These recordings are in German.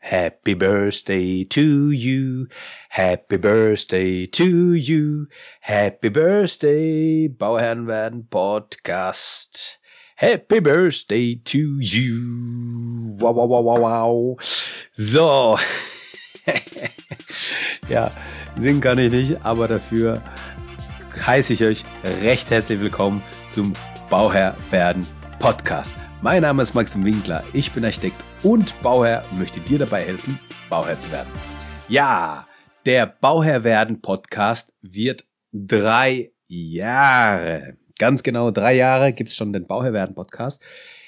Happy birthday to you, happy birthday to you, happy birthday, Bauherren werden Podcast. Happy birthday to you. Wow, wow, wow, wow, wow. So. Ja, singen kann ich nicht, aber dafür heiße ich euch recht herzlich willkommen zum Bauherr werden Podcast. Mein Name ist Maxim Winkler, ich bin Architekt und Bauherr und möchte dir dabei helfen, Bauherr zu werden. Ja, der Bauherr werden Podcast wird 3 Jahre. Ganz genau 3 Jahre gibt es schon den Bauherr werden Podcast.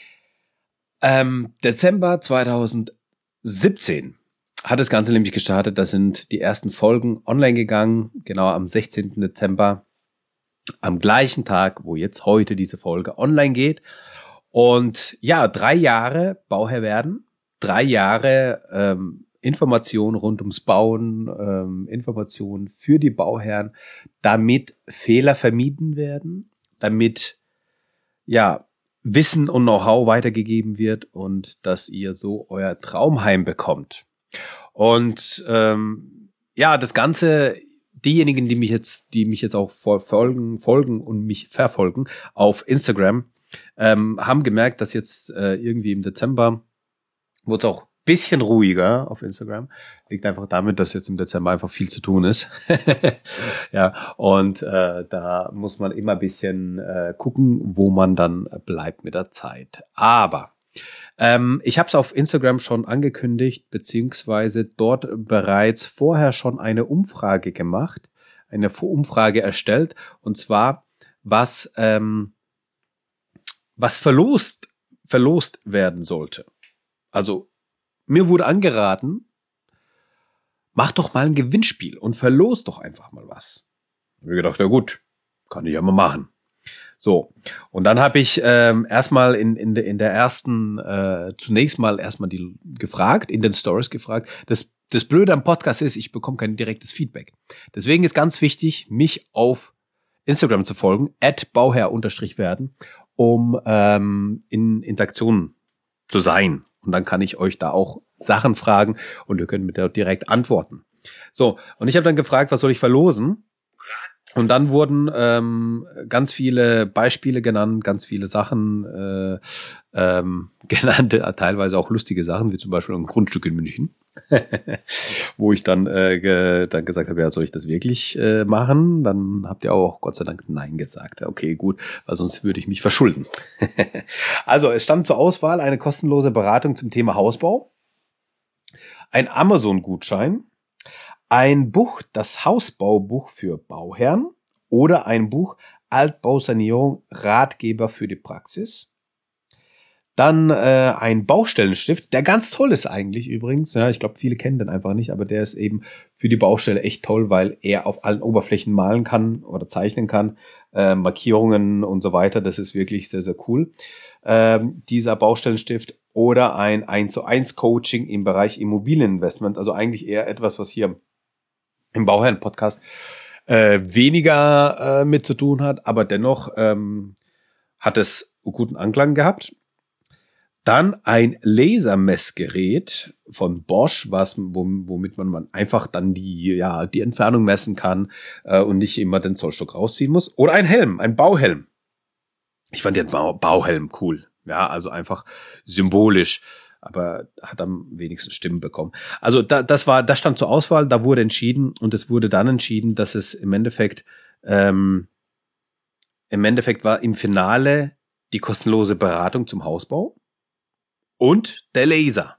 Dezember 2017 hat das Ganze nämlich gestartet. Da sind die ersten Folgen online gegangen, genau am 16. Dezember, am gleichen Tag, wo jetzt heute diese Folge online geht. Und ja, 3 Jahre Bauherr werden, 3 Jahre Informationen rund ums Bauen, Informationen für die Bauherren, damit Fehler vermieden werden, damit ja Wissen und Know-how weitergegeben wird und dass ihr so euer Traumheim bekommt. Und ja, das Ganze, diejenigen, die mich jetzt auch folgen und mich verfolgen auf Instagram, haben gemerkt, dass jetzt irgendwie im Dezember wurde es auch ein bisschen ruhiger auf Instagram. Liegt einfach damit, dass jetzt im Dezember einfach viel zu tun ist. Ja, und da muss man immer ein bisschen gucken, wo man dann bleibt mit der Zeit. Aber ich habe es auf Instagram schon angekündigt, beziehungsweise dort bereits vorher schon eine Umfrage gemacht, eine Umfrage erstellt, und zwar, was verlost werden sollte. Also mir wurde angeraten, mach doch mal ein Gewinnspiel und verlost doch einfach mal was. Ich habe gedacht, ja gut, kann ich ja mal machen. So, und dann habe ich erstmal in der ersten, zunächst mal erstmal die gefragt, in den Stories gefragt. Das Blöde am Podcast ist, ich bekomme kein direktes Feedback. Deswegen ist ganz wichtig, mich auf Instagram zu folgen, @bauherr_werden, um in Interaktion zu sein. Und dann kann ich euch da auch Sachen fragen und ihr könnt mir da direkt antworten. So, und ich habe dann gefragt, was soll ich verlosen? Und dann wurden ganz viele Beispiele genannt, ganz viele Sachen genannt, teilweise auch lustige Sachen, wie zum Beispiel ein Grundstück in München, wo ich dann gesagt habe, ja, soll ich das wirklich machen? Dann habt ihr auch Gott sei Dank Nein gesagt. Okay, gut, weil sonst würde ich mich verschulden. Also es stand zur Auswahl eine kostenlose Beratung zum Thema Hausbau, ein Amazon-Gutschein, ein Buch, das Hausbaubuch für Bauherren, oder ein Buch Altbausanierung, Ratgeber für die Praxis. Dann ein Baustellenstift, der ganz toll ist eigentlich übrigens. Ja, ich glaube, viele kennen den einfach nicht, aber der ist eben für die Baustelle echt toll, weil er auf allen Oberflächen malen kann oder zeichnen kann, Markierungen und so weiter. Das ist wirklich sehr, sehr cool. Dieser Baustellenstift, oder ein 1:1 Coaching im Bereich Immobilieninvestment, also eigentlich eher etwas, was hier im Bauherren-Podcast weniger mit zu tun hat, aber dennoch hat es guten Anklang gehabt. Dann ein Lasermessgerät von Bosch, womit man einfach dann die Entfernung messen kann und nicht immer den Zollstock rausziehen muss. Oder ein Helm, ein Bauhelm. Ich fand den Bauhelm cool. Ja, also einfach symbolisch, aber hat am wenigsten Stimmen bekommen. Also das stand zur Auswahl, da wurde entschieden, und es wurde dann entschieden, dass es im Endeffekt war im Finale die kostenlose Beratung zum Hausbau und der Laser.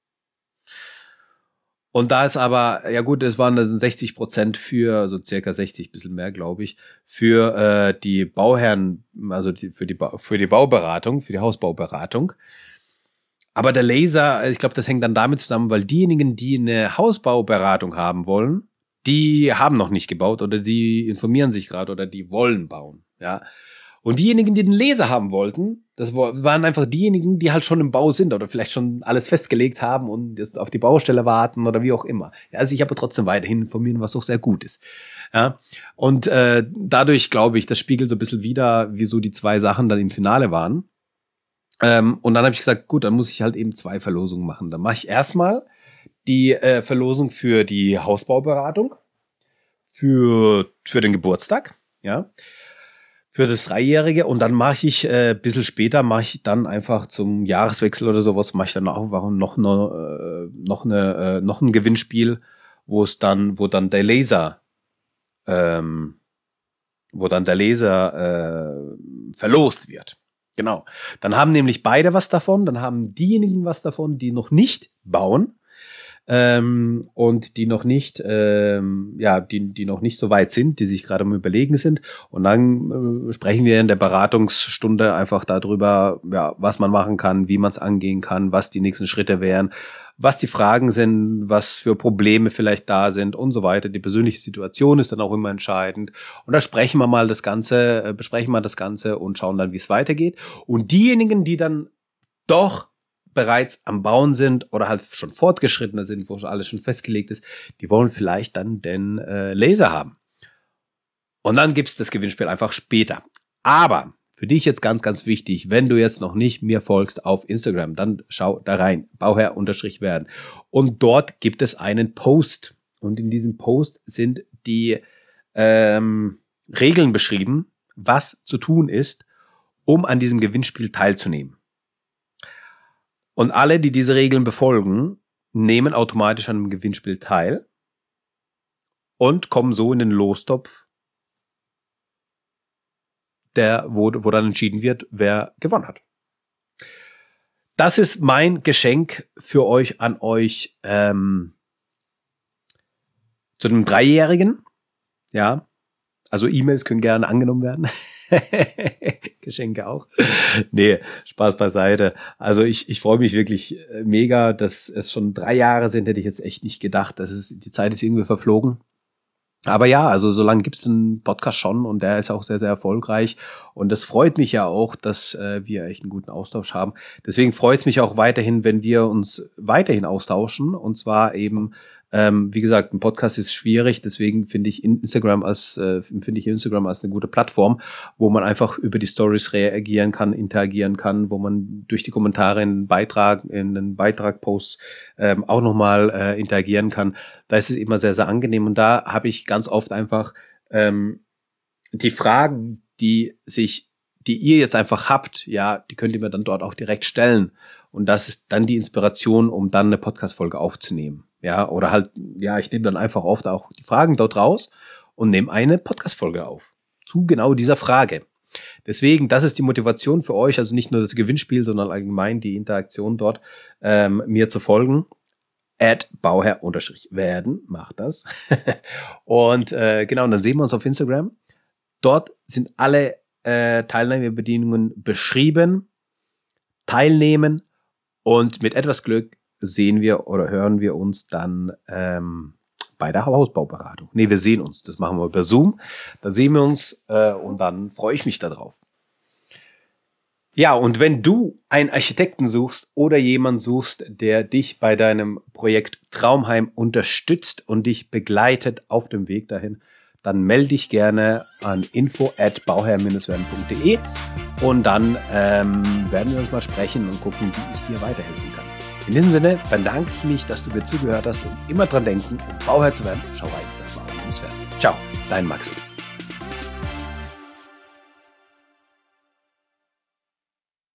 Und da ist aber, ja gut, es waren 60% für, so circa 60, bisschen mehr, glaube ich, für die Bauherren, also für die Bauberatung, für die Hausbauberatung. Aber der Laser, ich glaube, das hängt dann damit zusammen, weil diejenigen, die eine Hausbauberatung haben wollen, die haben noch nicht gebaut oder die informieren sich gerade oder die wollen bauen, ja. Und diejenigen, die den Laser haben wollten, das waren einfach diejenigen, die halt schon im Bau sind oder vielleicht schon alles festgelegt haben und jetzt auf die Baustelle warten oder wie auch immer. Ja, also ich habe trotzdem weiterhin informieren, was auch sehr gut ist. Ja, und dadurch glaube ich, das spiegelt so ein bisschen wider, wieso die 2 Sachen dann im Finale waren. Und dann habe ich gesagt, gut, dann muss ich halt eben 2 Verlosungen machen. Dann mache ich erstmal die Verlosung für die Hausbauberatung, für den Geburtstag, ja, für das 3-Jährige, und dann mache ich ein bisschen später, mache ich dann einfach zum Jahreswechsel oder sowas, mache ich dann auch noch ein Gewinnspiel, wo dann der Laser verlost wird. Genau. Dann haben nämlich beide was davon, dann haben diejenigen was davon, die noch nicht bauen, und die noch nicht, die noch nicht so weit sind, die sich gerade am Überlegen sind. Und dann sprechen wir in der Beratungsstunde einfach darüber, ja, was man machen kann, wie man es angehen kann, was die nächsten Schritte wären, was die Fragen sind, was für Probleme vielleicht da sind und so weiter. Die persönliche Situation ist dann auch immer entscheidend. Und da besprechen wir das Ganze und schauen dann, wie es weitergeht. Und diejenigen, die dann doch bereits am Bauen sind oder halt schon fortgeschrittener sind, wo alles schon festgelegt ist, die wollen vielleicht dann den Laser haben. Und dann gibt's das Gewinnspiel einfach später. Aber für dich jetzt ganz, ganz wichtig, wenn du jetzt noch nicht mir folgst auf Instagram, dann schau da rein, Bauherr_werden. Und dort gibt es einen Post. Und in diesem Post sind die Regeln beschrieben, was zu tun ist, um an diesem Gewinnspiel teilzunehmen. Und alle, die diese Regeln befolgen, nehmen automatisch an einem Gewinnspiel teil und kommen so in den Lostopf, wo dann entschieden wird, wer gewonnen hat. Das ist mein Geschenk für euch an euch zu einem 3-Jährigen. Ja, also E-Mails können gerne angenommen werden. Geschenke auch. Nee, Spaß beiseite. Also ich freue mich wirklich mega, dass es schon 3 Jahre sind, hätte ich jetzt echt nicht gedacht. Die Zeit ist irgendwie verflogen. Aber ja, also so lange gibt's den Podcast schon und der ist auch sehr, sehr erfolgreich. Und das freut mich ja auch, dass wir echt einen guten Austausch haben. Deswegen freut es mich auch weiterhin, wenn wir uns weiterhin austauschen. Und zwar eben, wie gesagt, ein Podcast ist schwierig. Deswegen finde ich Instagram als eine gute Plattform, wo man einfach über die Stories reagieren kann, interagieren kann, wo man durch die Kommentare in den Beitrag-Posts auch nochmal interagieren kann. Da ist es immer sehr, sehr angenehm. Und da habe ich ganz oft einfach die Fragen, die ihr jetzt einfach habt, ja, die könnt ihr mir dann dort auch direkt stellen. Und das ist dann die Inspiration, um dann eine Podcast-Folge aufzunehmen. Ja, oder halt, ja, ich nehme dann einfach oft auch die Fragen dort raus und nehme eine Podcast-Folge auf zu genau dieser Frage. Deswegen, das ist die Motivation für euch, also nicht nur das Gewinnspiel, sondern allgemein die Interaktion dort, mir zu folgen. @Bauherr_werden, macht das. Und genau, und dann sehen wir uns auf Instagram. Dort sind alle Teilnahmebedingungen beschrieben. Teilnehmen und mit etwas Glück sehen wir oder hören wir uns dann bei der Hausbauberatung. Nee, wir sehen uns. Das machen wir über Zoom. Dann sehen wir uns und dann freue ich mich darauf. Ja, und wenn du einen Architekten suchst oder jemanden suchst, der dich bei deinem Projekt Traumheim unterstützt und dich begleitet auf dem Weg dahin, dann melde dich gerne an info@bauherr-werden.de und dann werden wir uns mal sprechen und gucken, wie ich dir weiterhelfen kann. In diesem Sinne bedanke ich mich, dass du mir zugehört hast und immer dran denken, um Bauherr zu werden, schau rein bei Bauherr-werden. Ciao, dein Maxi.